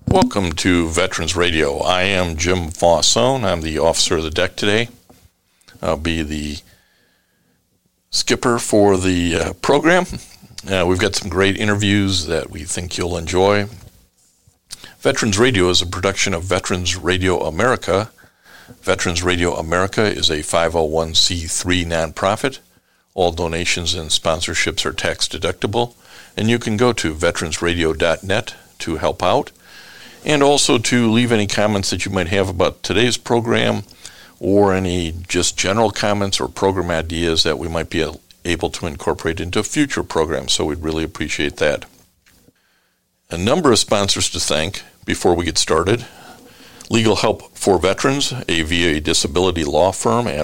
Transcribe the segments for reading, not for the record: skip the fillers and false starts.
Welcome to Veterans Radio. I am Jim Fossone. I'm the officer of the deck today. I'll be the skipper for the program. We've got some great interviews that we think you'll enjoy. Veterans Radio is a production of Veterans Radio America. Veterans Radio America is a 501c3 nonprofit. All donations and sponsorships are tax deductible, and you can go to veteransradio.net to help out, and also to leave any comments that you might have about today's program or any just general comments or program ideas that we might be able to incorporate into future programs. So we'd really appreciate that. A number of sponsors to thank before we get started. Legal Help for Veterans, a VA disability law firm at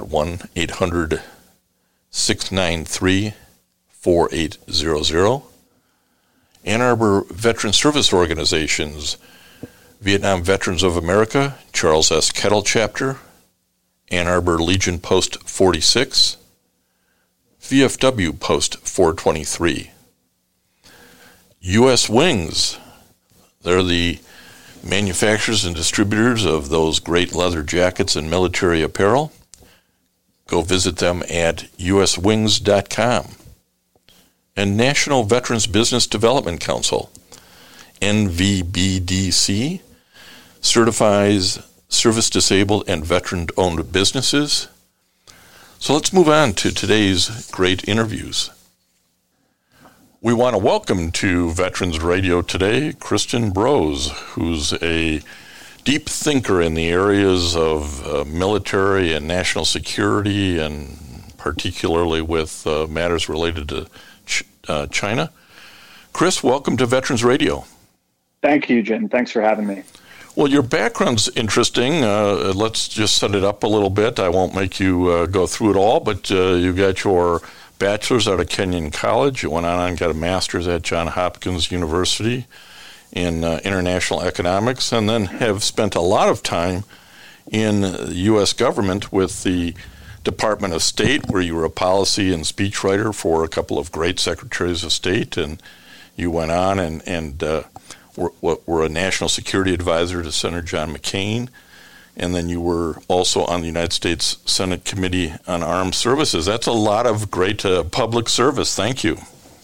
1-800-693-4800. Ann Arbor Veteran Service Organizations, Vietnam Veterans of America, Charles S. Kettle Chapter, Ann Arbor Legion Post 46, VFW Post 423. U.S. Wings, they're the manufacturers and distributors of those great leather jackets and military apparel. Go visit them at uswings.com. And National Veterans Business Development Council, NVBDC, certifies service-disabled and veteran-owned businesses. So let's move on to today's great interviews. We want to welcome to Veterans Radio today Kristen Brose, who's a deep thinker in the areas of military and national security, and particularly with matters related to China. Chris, welcome to Veterans Radio. Thank you, Jim. Thanks for having me. Well, your background's interesting. Let's just set it up a little bit. I won't make you go through it all, but you got your bachelor's out of Kenyon College. You went on and got a master's at Johns Hopkins University in international economics, and then have spent a lot of time in the U.S. government with the Department of State, where you were a policy and speechwriter for a couple of great secretaries of state, and you went on and were a national security advisor to Senator John McCain, and then you were also on the United States Senate Committee on Armed Services. That's a lot of great public service. Thank you.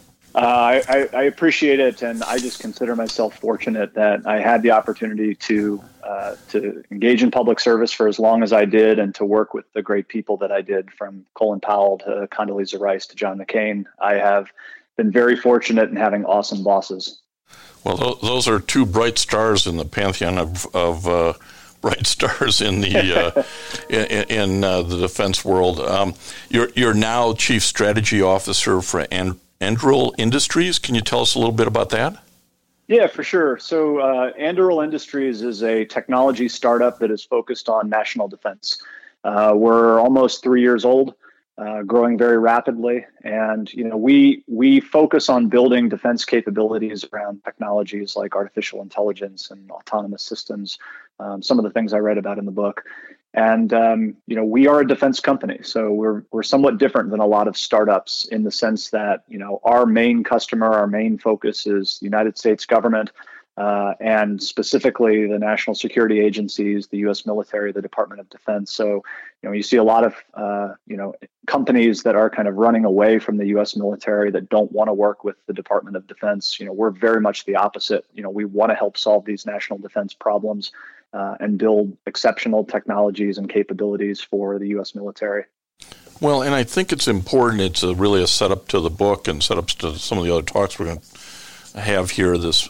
I appreciate it, and I just consider myself fortunate that I had the opportunity to engage in public service for as long as I did, and to work with the great people that I did, from Colin Powell to Condoleezza Rice to John McCain. I have been very fortunate in having awesome bosses. Well, those are two bright stars in the pantheon of bright stars in the in the defense world. You're now Chief Strategy Officer for Anduril Industries. Can you tell us a little bit about that? Yeah, for sure. So Anduril Industries is a technology startup that is focused on national defense. We're almost 3 years old. Growing very rapidly, and we focus on building defense capabilities around technologies like artificial intelligence and autonomous systems. Some of the things I read about in the book, and we are a defense company, so we're somewhat different than a lot of startups in the sense that our main customer, our main focus is the United States government. And specifically the national security agencies, the U.S. military, the Department of Defense. So, you see a lot of, companies that are kind of running away from the U.S. military that don't want to work with the Department of Defense. We're very much the opposite. We want to help solve these national defense problems and build exceptional technologies and capabilities for the U.S. military. Well, and I think it's important. It's really a setup to the book and setups to some of the other talks we're going to have here. This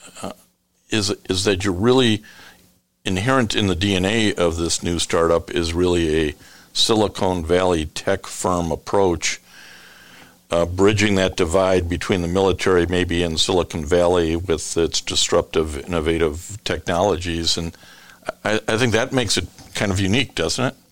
is that you're really inherent in the DNA of this new startup is really a Silicon Valley tech firm approach, bridging that divide between the military maybe in Silicon Valley with its disruptive, innovative technologies. And I think that makes it kind of unique, doesn't it?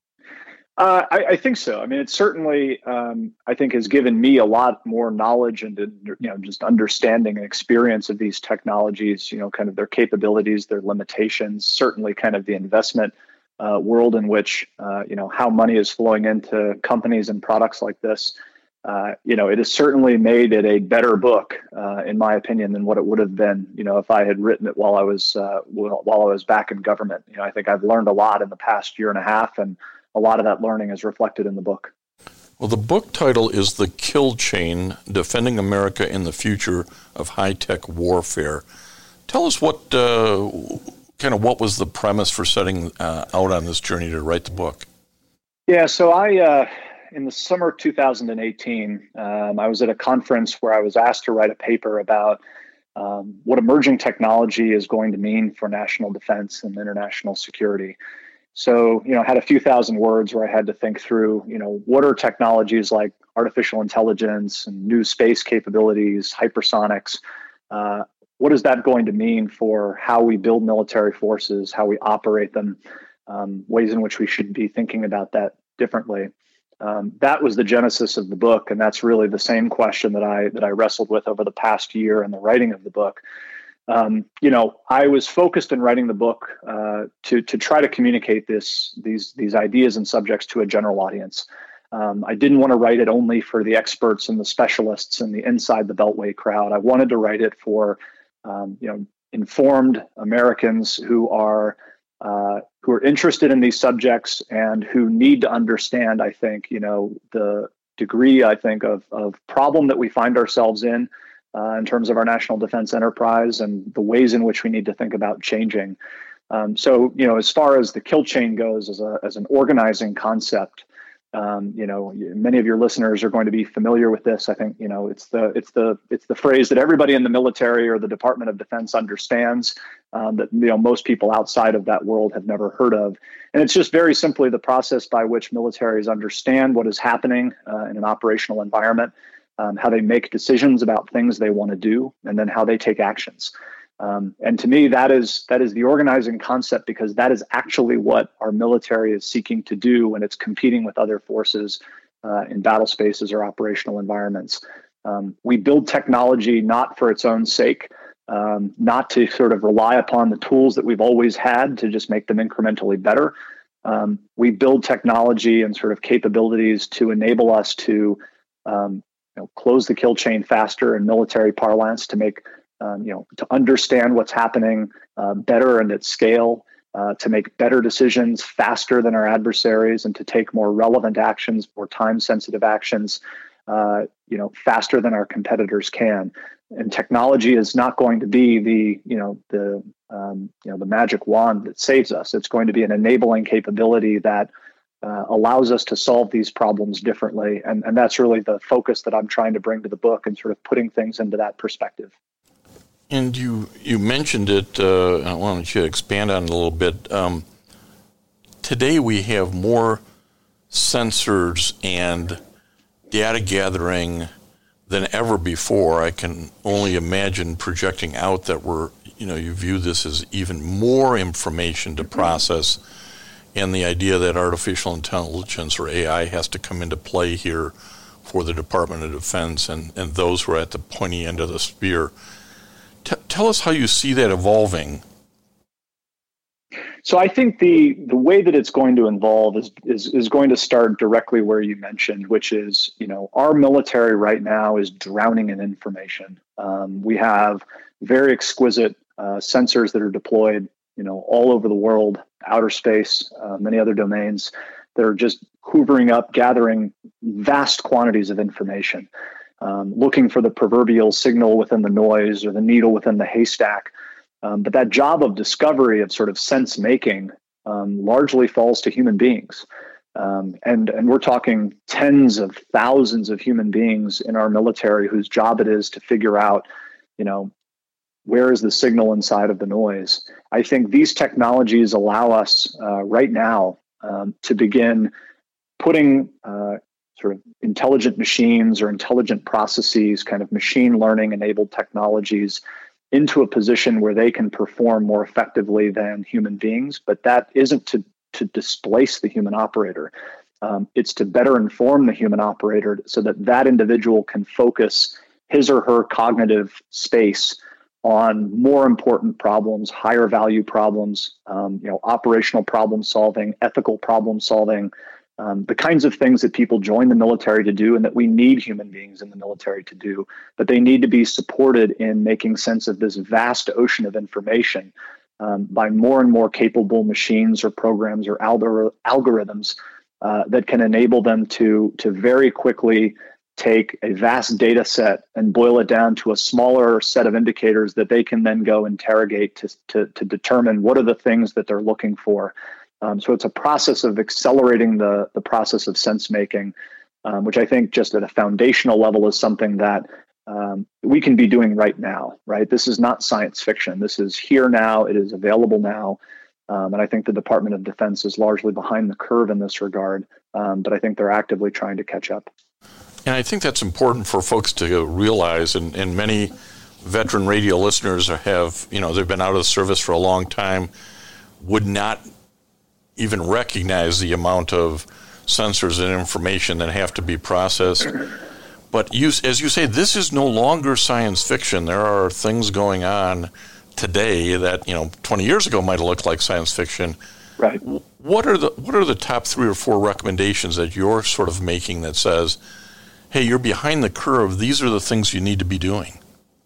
I think so. I mean, it certainly, I think, has given me a lot more knowledge and, just understanding and experience of these technologies, kind of their capabilities, their limitations, certainly kind of the investment world in which, how money is flowing into companies and products like this. it has certainly made it a better book, in my opinion, than what it would have been, if I had written it while I was back in government. I think I've learned a lot in the past year and a half, and a lot of that learning is reflected in the book. Well, the book title is The Kill Chain: Defending America in the Future of High-Tech Warfare. Tell us what was the premise for setting out on this journey to write the book? Yeah, so in the summer of 2018, I was at a conference where I was asked to write a paper about what emerging technology is going to mean for national defense and international security. So, I had a few thousand words where I had to think through, what are technologies like artificial intelligence and new space capabilities, hypersonics? What is that going to mean for how we build military forces, how we operate them, ways in which we should be thinking about that differently? That was the genesis of the book, and that's really the same question that I wrestled with over the past year in the writing of the book. I was focused in writing the book to try to communicate these ideas and subjects to a general audience. I didn't want to write it only for the experts and the specialists and the inside the Beltway crowd. I wanted to write it for informed Americans who are interested in these subjects and who need to understand, I think, the degree, I think, of problem that we find ourselves in terms of our national defense enterprise and the ways in which we need to think about changing. So, as far as the kill chain goes as an organizing concept, many of your listeners are going to be familiar with this. I think, it's the phrase that everybody in the military or the Department of Defense understands, that, most people outside of that world have never heard of. And it's just very simply the process by which militaries understand what is happening in an operational environment, how they make decisions about things they want to do, and then how they take actions. And to me, that is the organizing concept, because that is actually what our military is seeking to do when it's competing with other forces in battle spaces or operational environments. We build technology not for its own sake, not to sort of rely upon the tools that we've always had to just make them incrementally better. We build technology and sort of capabilities to enable us to close the kill chain faster in military parlance, to make to understand what's happening better and at scale, to make better decisions faster than our adversaries, and to take more relevant actions, more time-sensitive actions, faster than our competitors can. And technology is not going to be the magic wand that saves us. It's going to be an enabling capability that allows us to solve these problems differently. And that's really the focus that I'm trying to bring to the book, and sort of putting things into that perspective. And you mentioned it, I wanted you to expand on it a little bit. Today we have more sensors and data gathering than ever before. I can only imagine projecting out that you view this as even more information to process, and the idea that artificial intelligence or AI has to come into play here for the Department of Defense and those who are at the pointy end of the spear. Tell us how you see that evolving. So I think the way that it's going to evolve is going to start directly where you mentioned, which is, our military right now is drowning in information. We have very exquisite sensors that are deployed, all over the world, outer space, many other domains. They're just hoovering up, gathering vast quantities of information, looking for the proverbial signal within the noise or the needle within the haystack. But that job of discovery, of sort of sense making, largely falls to human beings. And we're talking tens of thousands of human beings in our military whose job it is to figure out, where is the signal inside of the noise. I think these technologies allow us right now to begin putting sort of intelligent machines or intelligent processes, kind of machine learning enabled technologies, into a position where they can perform more effectively than human beings. But that isn't to displace the human operator. It's to better inform the human operator so that individual can focus his or her cognitive space on more important problems, higher value problems, operational problem solving, ethical problem solving, the kinds of things that people join the military to do and that we need human beings in the military to do, but they need to be supported in making sense of this vast ocean of information by more and more capable machines or programs or algorithms that can enable them to very quickly take a vast data set and boil it down to a smaller set of indicators that they can then go interrogate to determine what are the things that they're looking for. So it's a process of accelerating the process of sense making, which I think just at a foundational level is something that we can be doing right now, right? This is not science fiction. This is here now. It is available now. And I think the Department of Defense is largely behind the curve in this regard, but I think they're actively trying to catch up. And I think that's important for folks to realize, and many veteran radio listeners have, they've been out of the service for a long time, would not even recognize the amount of sensors and information that have to be processed. But as you say, this is no longer science fiction. There are things going on today that 20 years ago might have looked like science fiction. Right. What are the top 3 or 4 recommendations that you're sort of making that says, hey, you're behind the curve, these are the things you need to be doing?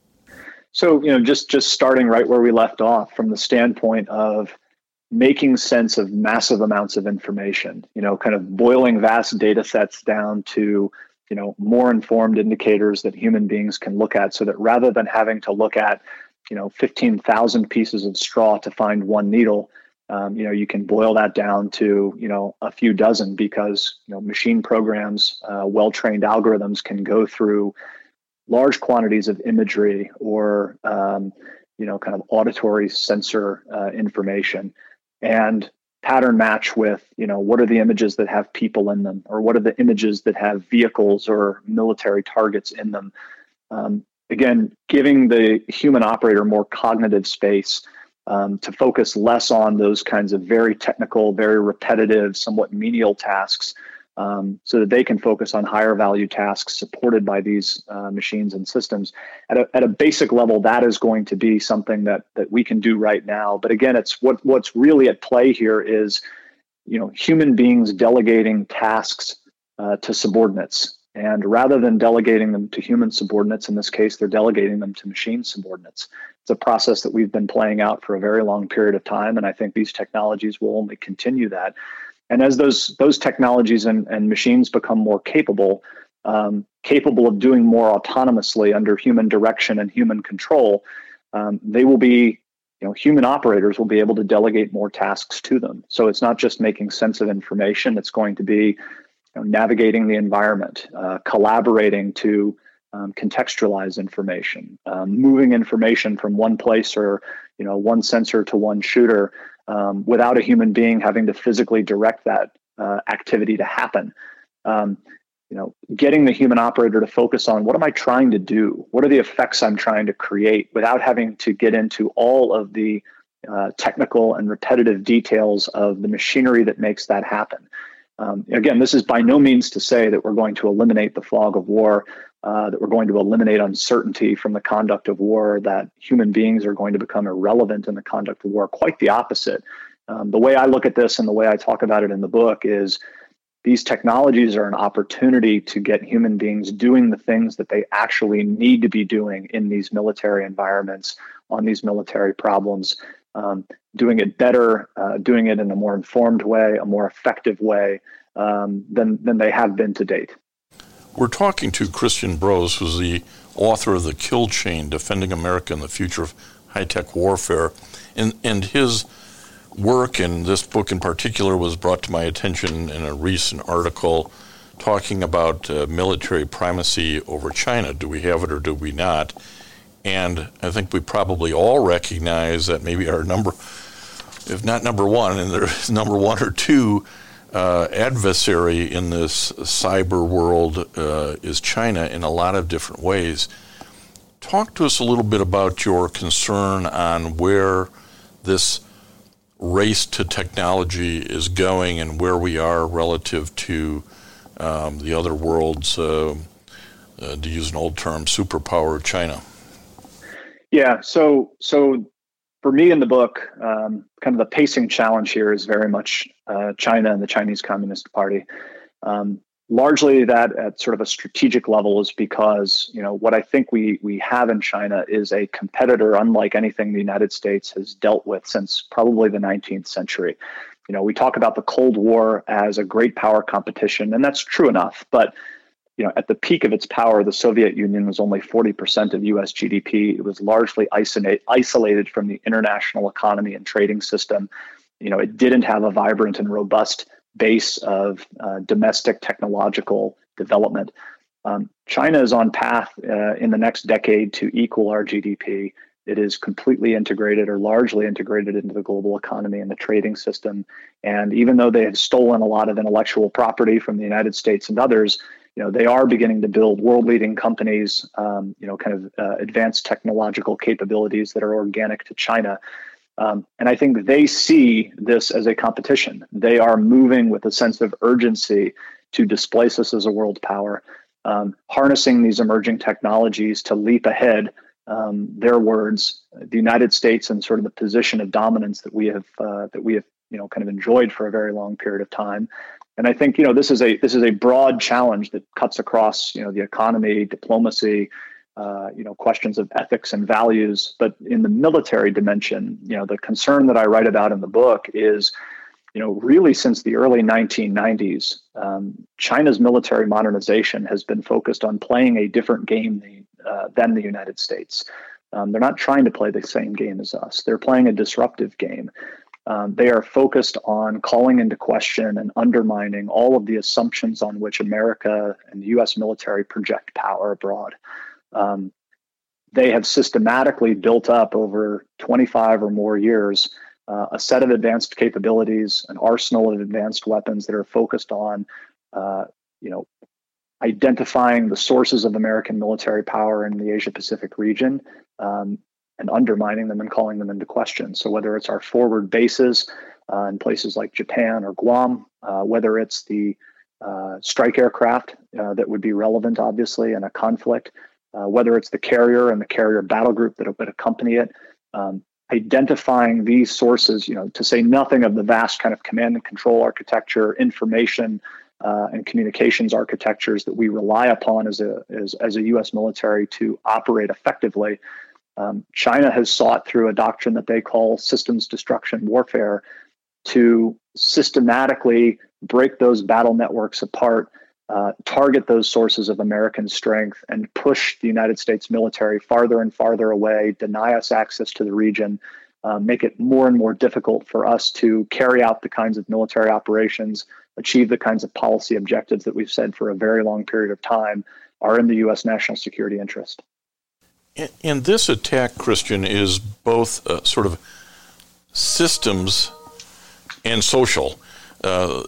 So, just starting right where we left off from the standpoint of making sense of massive amounts of information, kind of boiling vast data sets down to, more informed indicators that human beings can look at, so that rather than having to look at, 15,000 pieces of straw to find one needle, you can boil that down to, a few dozen, because, machine programs, well-trained algorithms can go through large quantities of imagery or, kind of auditory sensor information and pattern match with, what are the images that have people in them, or what are the images that have vehicles or military targets in them. Again, giving the human operator more cognitive space to focus less on those kinds of very technical, very repetitive, somewhat menial tasks, so that they can focus on higher value tasks supported by these machines and systems. At a basic level, that is going to be something that we can do right now. But again, it's what's really at play here is, human beings delegating tasks to subordinates. And rather than delegating them to human subordinates, in this case, they're delegating them to machine subordinates. It's a process that we've been playing out for a very long period of time, and I think these technologies will only continue that. And as those technologies and machines become more capable of doing more autonomously under human direction and human control, they will be, human operators will be able to delegate more tasks to them. So it's not just making sense of information; it's going to be navigating the environment, collaborating to contextualize information, moving information from one place or one sensor to one shooter without a human being having to physically direct that activity to happen. Getting the human operator to focus on what am I trying to do? What are the effects I'm trying to create without having to get into all of the technical and repetitive details of the machinery that makes that happen. Again, this is by no means to say that we're going to eliminate the fog of war, that we're going to eliminate uncertainty from the conduct of war, that human beings are going to become irrelevant in the conduct of war. Quite the opposite. The way I look at this and the way I talk about it in the book is these technologies are an opportunity to get human beings doing the things that they actually need to be doing in these military environments, on these military problems, doing it better, doing it in a more informed way, a more effective way than they have been to date. We're talking to Christian Brose, who's the author of The Kill Chain, Defending America in the Future of High-Tech Warfare. And his work, and this book in particular, was brought to my attention in a recent article talking about military primacy over China. Do we have it or do we not? And I think we probably all recognize that maybe our number, if not number one, and there's number one or two adversary in this cyber world is China in a lot of different ways. Talk to us a little bit about your concern on where this race to technology is going and where we are relative to the other world's, to use an old term, superpower China. Yeah, so for me in the book, kind of the pacing challenge here is very much China and the Chinese Communist Party. Largely that at sort of a strategic level is because, what I think we have in China is a competitor unlike anything the United States has dealt with since probably the 19th century. We talk about the Cold War as a great power competition, and that's true enough. But, at the peak of its power, the Soviet Union was only 40% of US GDP. It was largely isolated from the international economy and trading system. It didn't have a vibrant and robust base of domestic technological development. China is on path in the next decade to equal our GDP. It is completely integrated or largely integrated into the global economy and the trading system. And even though they have stolen a lot of intellectual property from the United States and others, they are beginning to build world-leading companies, advanced technological capabilities that are organic to China. And I think they see this as a competition. They are moving with a sense of urgency to displace us as a world power, harnessing these emerging technologies to leap ahead. Their words, the United States, and sort of the position of dominance that we have kind of enjoyed for a very long period of time. And I think this is a broad challenge that cuts across the economy, diplomacy, questions of ethics and values. But in the military dimension, the concern that I write about in the book is, really since the early 1990s, China's military modernization has been focused on playing a different game than the United States. They're not trying to play the same game as us. They're playing a disruptive game. They are focused on calling into question and undermining all of the assumptions on which America and the U.S. military project power abroad. They have systematically built up over 25 or more years a set of advanced capabilities, an arsenal of advanced weapons that are focused on, identifying the sources of American military power in the Asia-Pacific region, and undermining them and calling them into question. So whether it's our forward bases in places like Japan or Guam, whether it's the strike aircraft that would be relevant, obviously, in a conflict, whether it's the carrier and the carrier battle group that would accompany it, identifying these sources, to say nothing of the vast kind of command and control architecture, information and communications architectures that we rely upon as a U.S. military to operate effectively. China has sought through a doctrine that they call systems destruction warfare to systematically break those battle networks apart, target those sources of American strength, and push the United States military farther and farther away, deny us access to the region, make it more and more difficult for us to carry out the kinds of military operations, achieve the kinds of policy objectives that we've said for a very long period of time are in the U.S. national security interest. And this attack, Christian, is both sort of systems and social. The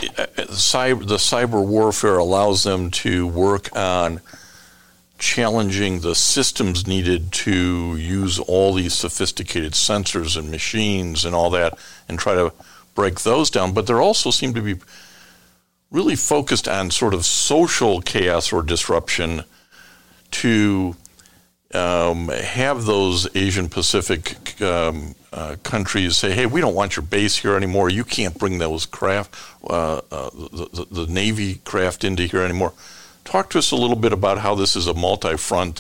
cyber warfare allows them to work on challenging the systems needed to use all these sophisticated sensors and machines and all that and try to break those down. But they also seem to be really focused on sort of social chaos or disruption to have those Asian Pacific countries say, hey, we don't want your base here anymore. You can't bring those craft, the Navy craft into here anymore. Talk to us a little bit about how this is a multi-front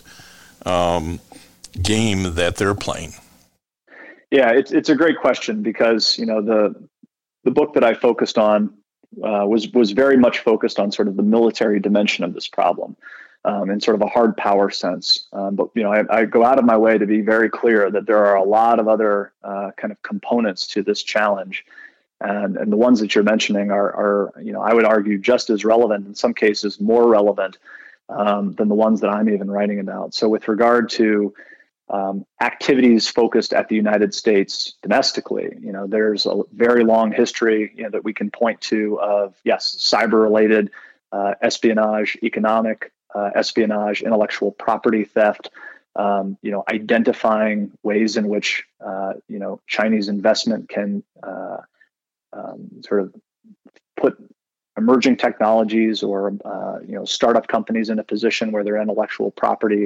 game that they're playing. Yeah, it's a great question because, the book that I focused on was very much focused on sort of the military dimension of this problem. In sort of a hard power sense. But, I go out of my way to be very clear that there are a lot of other kind of components to this challenge. And the ones that you're mentioning are, I would argue just as relevant, in some cases more relevant than the ones that I'm even writing about. So with regard to activities focused at the United States domestically, there's a very long history that we can point to of, yes, cyber-related espionage, economic espionage, intellectual property theft, identifying ways in which, Chinese investment can sort of put emerging technologies or, startup companies in a position where their intellectual property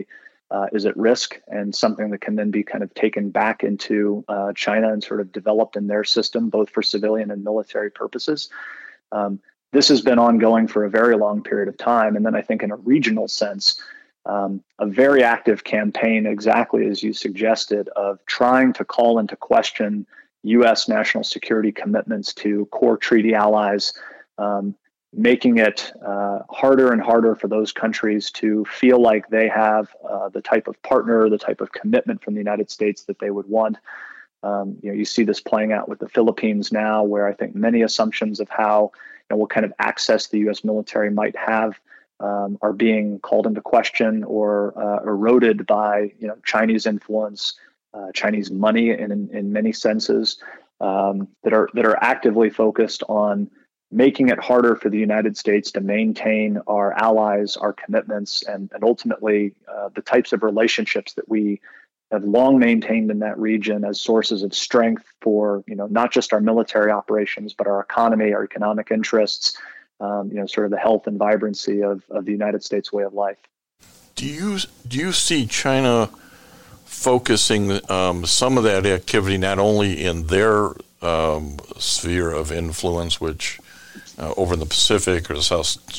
is at risk and something that can then be kind of taken back into China and sort of developed in their system, both for civilian and military purposes. This has been ongoing for a very long period of time. And then I think in a regional sense, a very active campaign, exactly as you suggested, of trying to call into question U.S. national security commitments to core treaty allies, making it harder and harder for those countries to feel like they have the type of partner, the type of commitment from the United States that they would want. You see this playing out with the Philippines now, where I think many assumptions of how what kind of access the U.S. military might have are being called into question or eroded by Chinese influence, Chinese money in many senses, that are actively focused on making it harder for the United States to maintain our allies, our commitments, and ultimately the types of relationships that we have long maintained in that region as sources of strength for not just our military operations, but our economy, our economic interests, sort of the health and vibrancy of the United States way of life. Do you see China focusing some of that activity not only in their sphere of influence, which over in the Pacific or the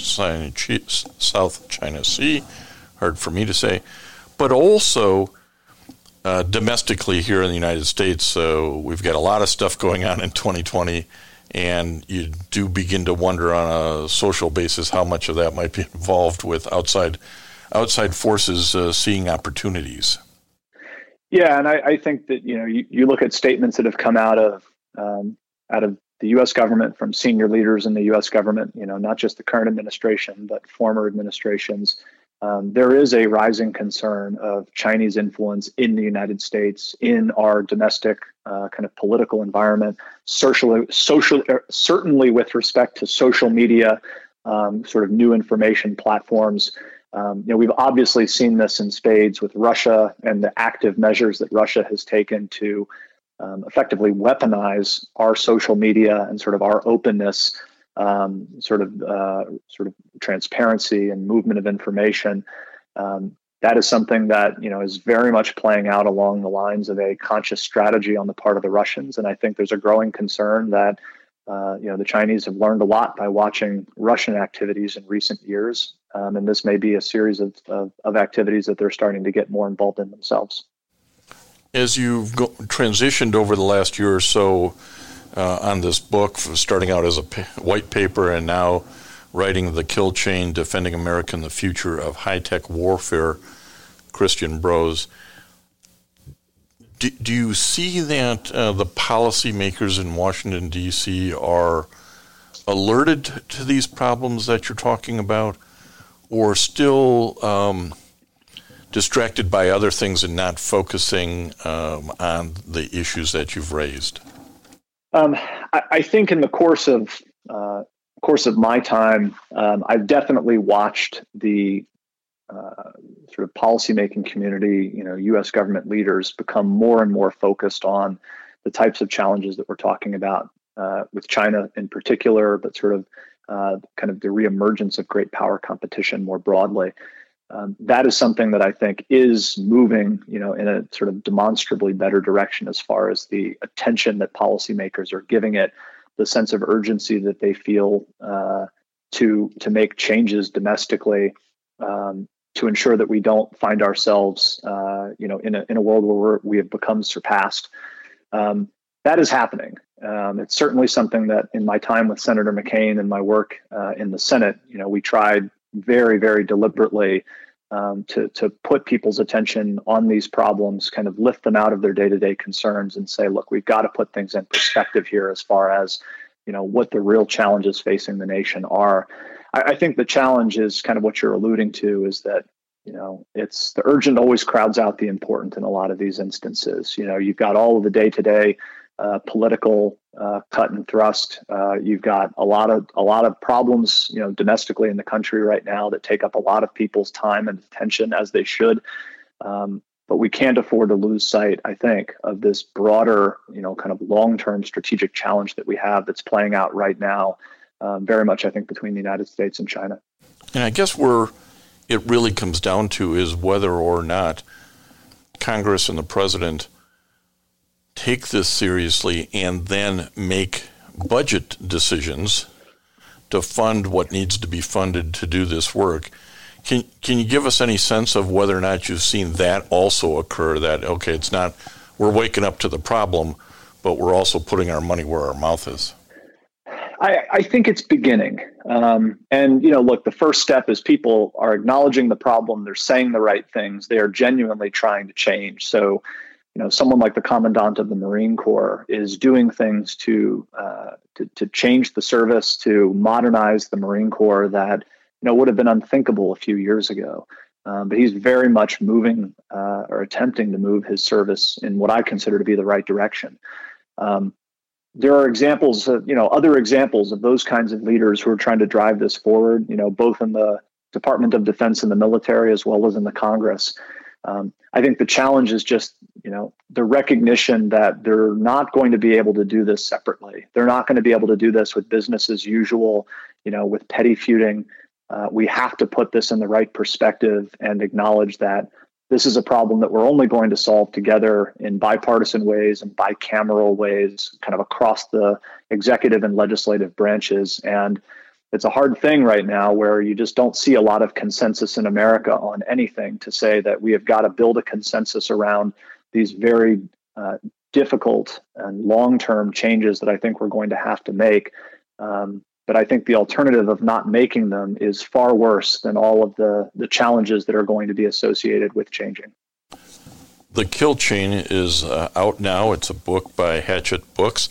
South China Sea, hard for me to say, but also domestically here in the United States? So we've got a lot of stuff going on in 2020, and you do begin to wonder on a social basis how much of that might be involved with outside forces seeing opportunities. Yeah, and I think that you look at statements that have come out of the U.S. government from senior leaders in the U.S. government, not just the current administration, but former administrations. There is a rising concern of Chinese influence in the United States, in our domestic kind of political environment, certainly with respect to social media, sort of new information platforms. We've obviously seen this in spades with Russia and the active measures that Russia has taken to effectively weaponize our social media and sort of our openness, sort of transparency and movement of information. That is something that is very much playing out along the lines of a conscious strategy on the part of the Russians, and I think there's a growing concern that the Chinese have learned a lot by watching Russian activities in recent years, and this may be a series of activities that they're starting to get more involved in themselves. As you've transitioned over the last year or so on this book, starting out as a white paper and now writing The Kill Chain, Defending America and the Future of High-Tech Warfare, Christian Brose, do you see that the policymakers in Washington, D.C. are alerted to these problems that you're talking about, or still distracted by other things and not focusing on the issues that you've raised? I think in the course of my time, I've definitely watched the sort of policymaking community, U.S. government leaders become more and more focused on the types of challenges that we're talking about with China in particular, but sort of kind of the reemergence of great power competition more broadly. That is something that I think is moving, in a sort of demonstrably better direction as far as the attention that policymakers are giving it, the sense of urgency that they feel to make changes domestically to ensure that we don't find ourselves, in a world where we have become surpassed. That is happening. It's certainly something that in my time with Senator McCain and my work in the Senate, we tried very, very deliberately to put people's attention on these problems, kind of lift them out of their day-to-day concerns and say, look, we've got to put things in perspective here as far as, what the real challenges facing the nation are. I think the challenge is kind of what you're alluding to, is that, it's the urgent always crowds out the important in a lot of these instances. You've got all of the day-to-day political cut and thrust. You've got a lot of problems, domestically in the country right now that take up a lot of people's time and attention, as they should. But we can't afford to lose sight, I think, of this broader, kind of long-term strategic challenge that we have that's playing out right now, very much, I think, between the United States and China. And I guess we're it really comes down to is whether or not Congress and the President take this seriously and then make budget decisions to fund what needs to be funded to do this work. Can you give us any sense of whether or not you've seen that also occur, that, okay, it's not we're waking up to the problem, but we're also putting our money where our mouth is? I think it's beginning. And, look, the first step is people are acknowledging the problem. They're saying the right things. They are genuinely trying to change. So, someone like the Commandant of the Marine Corps is doing things to change the service, to modernize the Marine Corps that, would have been unthinkable a few years ago. But he's very much moving or attempting to move his service in what I consider to be the right direction. There are examples of, other examples of those kinds of leaders who are trying to drive this forward, both in the Department of Defense and the military, as well as in the Congress. I think the challenge is just, the recognition that they're not going to be able to do this separately. They're not going to be able to do this with business as usual, with petty feuding. We have to put this in the right perspective and acknowledge that this is a problem that we're only going to solve together in bipartisan ways and bicameral ways, kind of across the executive and legislative branches. And it's a hard thing right now where you just don't see a lot of consensus in America on anything to say that we have got to build a consensus around these very difficult and long-term changes that I think we're going to have to make. But I think the alternative of not making them is far worse than all of the challenges that are going to be associated with changing. The Kill Chain is out now. It's a book by Hachette Books.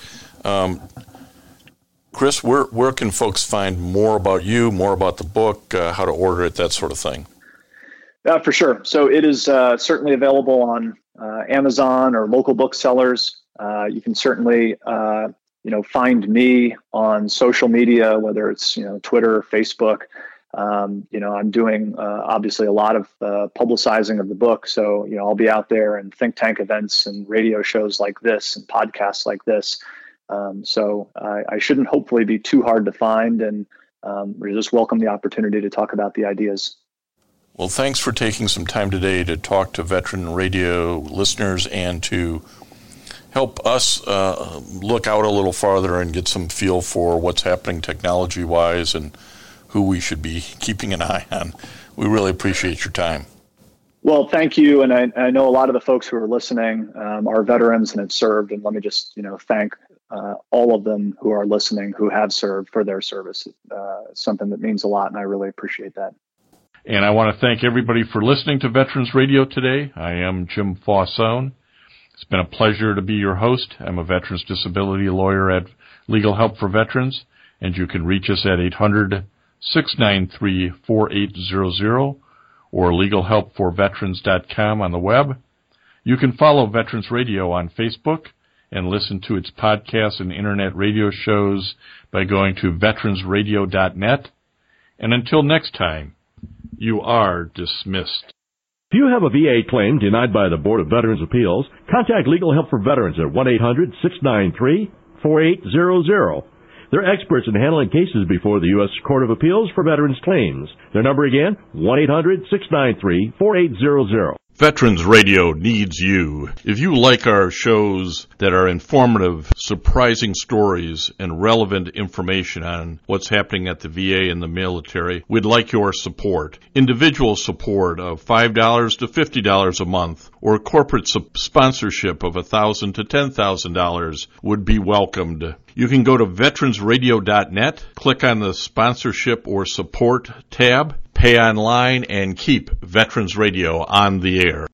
Chris, where can folks find more about you, more about the book, how to order it, that sort of thing? For sure. So it is certainly available on Amazon or local booksellers. You can certainly find me on social media, whether it's, Twitter, Facebook. I'm doing obviously a lot of publicizing of the book. So, I'll be out there in think tank events and radio shows like this and podcasts like this. So I shouldn't hopefully be too hard to find, and we just welcome the opportunity to talk about the ideas. Well, thanks for taking some time today to talk to Veteran Radio listeners and to help us look out a little farther and get some feel for what's happening technology-wise and who we should be keeping an eye on. We really appreciate your time. Well, thank you. And I know a lot of the folks who are listening are veterans and have served. And let me just, thank all of them who are listening who have served for their service. It's something that means a lot, and I really appreciate that. And I want to thank everybody for listening to Veterans Radio today. I am Jim Faussone. It's been a pleasure to be your host. I'm a veterans disability lawyer at Legal Help for Veterans, and you can reach us at 800-693-4800 or legalhelpforveterans.com on the web. You can follow Veterans Radio on Facebook and listen to its podcasts and internet radio shows by going to veteransradio.net. And until next time, you are dismissed. If you have a VA claim denied by the Board of Veterans' Appeals, contact Legal Help for Veterans at 1-800-693-4800. They're experts in handling cases before the U.S. Court of Appeals for Veterans Claims. Their number again, 1-800-693-4800. Veterans Radio needs you. If you like our shows that are informative, surprising stories, and relevant information on what's happening at the VA and the military, we'd like your support. Individual support of $5 to $50 a month or corporate sponsorship of $1,000 to $10,000 would be welcomed. You can go to veteransradio.net, click on the sponsorship or support tab, pay online, and keep Veterans Radio on the air.